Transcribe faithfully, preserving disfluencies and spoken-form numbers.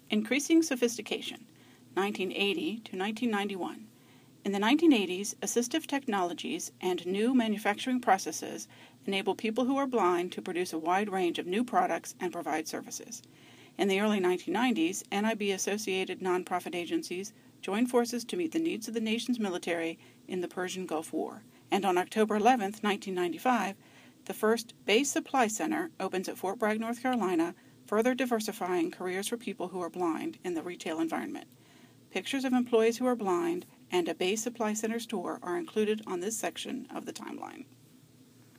Increasing Sophistication, nineteen eighty to nineteen ninety-one. In the nineteen eighties, assistive technologies and new manufacturing processes enable people who are blind to produce a wide range of new products and provide services. In the early nineteen nineties, N I B-associated nonprofit agencies joined forces to meet the needs of the nation's military in the Persian Gulf War. And on October eleventh, nineteen ninety-five, the first Base Supply Center opens at Fort Bragg, North Carolina, further diversifying careers for people who are blind in the retail environment. Pictures of employees who are blind and a Base Supply Center store are included on this section of the timeline.